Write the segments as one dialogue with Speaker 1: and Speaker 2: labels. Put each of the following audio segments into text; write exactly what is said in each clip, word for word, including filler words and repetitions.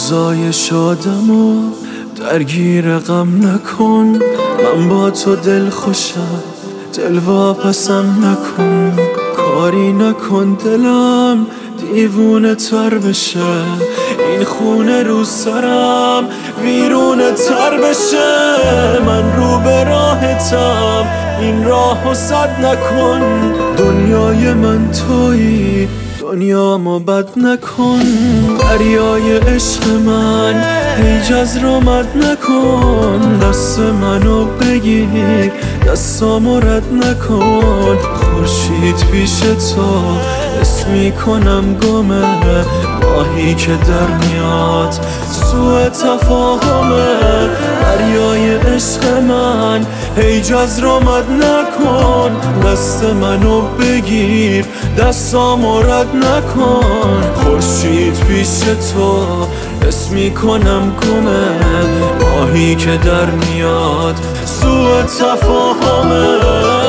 Speaker 1: روزای شادم و درگیر غم نکن، من با تو دل خوشم، دل واپسم نکن. کاری نکن دلم دیوونه تر بشه، این خونه رو سرم ویرونه تر بشه. من رو به راهتم، این راهو سد نکن. دنیای من تویی، دنیامو بد نکن. دریای عشق من هیچ از رامد نکن. دست منو بگیر، دستامو رد نکن. خورشید پیش تو اسمی کنم گمه، ماهی که در میاد سوء تفاهمه. دریای عشق من هیچ از رامد نکن. دست منو بگیر، دستامو رد نکن. خورشید پیش تو اسمی کنم گمه، ماهی که در میاد سوء تفاهمه.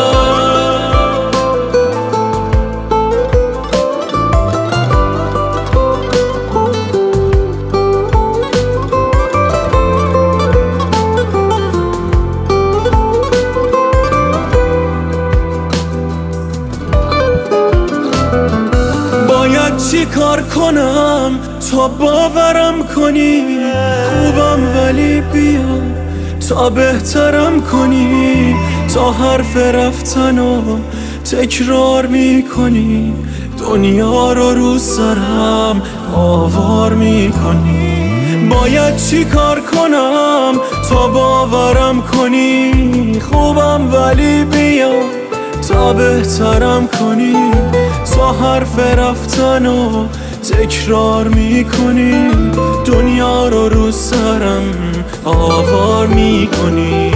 Speaker 1: چی کار کنم تا باورم کنی؟ خوبم ولی بیا تا بهترم کنی. تا حرف رفتن و تکرار میکنی، دنیا رو رو سرم آوار میکنی. باید چی کار کنم تا باورم کنی؟ خوبم ولی بیا تا بهترم کنی. تا حرف رفتن و تکرار میکنی، دنیا رو رو سرم آوار میکنی.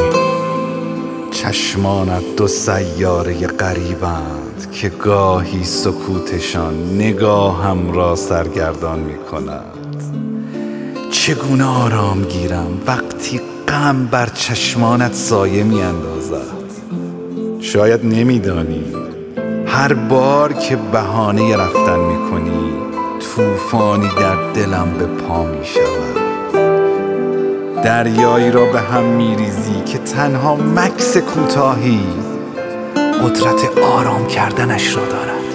Speaker 2: چشمانت دو سیاره غریبند که گاهی سکوتشان نگاهم را سرگردان میکند. چگونه آرام گیرم وقتی غم بر چشمانت سایه میاندازد؟ شاید نمیدانی هر بار که بهانه رفتن میکنی، طوفانی در دلم به پا میشود. دریایی را به هم میریزی که تنها مکث کوتاهی قدرت آرام کردنش را دارد.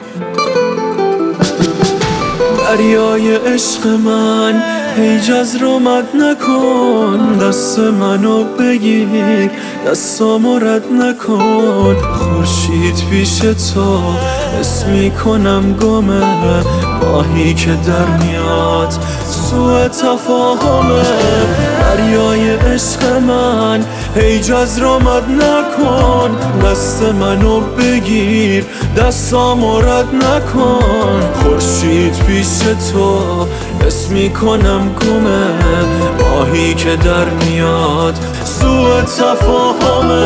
Speaker 1: دریای عشق من هیچ از رامد نکن. دست منو بگیر، دستامو رد نکن. خورشید پیش تو اسمی کنم گمه، ماهی که در میاد سوء تفاهمه. دریای عشق من هیچ از رامد نکن. دست منو بگیر، دستامو رد نکن. خورشید پیش تو اسمی کنم گمه، ماهی که در میاد سوء تفاهمه.